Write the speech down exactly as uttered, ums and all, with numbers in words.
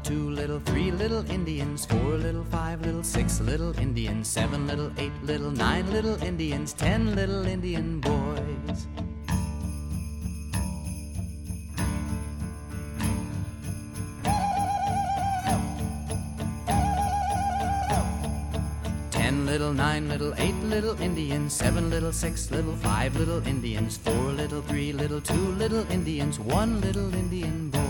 two little, three little Indians, four little, five little, six little Indians, seven little, eight little, nine little Indians, ten little Indian boys. Ten little, nine little, eight little Indians, seven little, six little, five little Indians, four little, three little, two little Indians, one little Indian boy.